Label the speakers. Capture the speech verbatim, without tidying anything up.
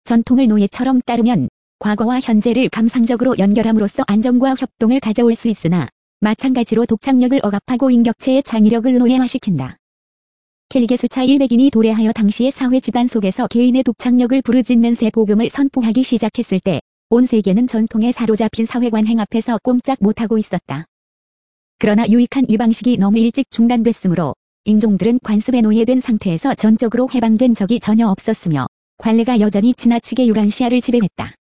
Speaker 1: 전통을 노예처럼 따르면 과거와 현재를 감상적으로 연결함으로써 안정과 협동을 가져올 수 있으나 마찬가지로 독창력을 억압하고 인격체의 창의력을 노예화시킨다. 켈리게스차 일백인이 도래하여 당시의 사회 집안 속에서 개인의 독창력을 부르짖는 새 복음을 선포하기 시작했을 때 온 세계는 전통에 사로잡힌 사회관행 앞에서 꼼짝 못하고 있었다. 그러나 유익한 이 방식이 너무 일찍 중단됐으므로 인종들은 관습에 노예된 상태에서 전적으로 해방된 적이 전혀 없었으며 관례가 여전히 지나치게 유란시아를 지배했다.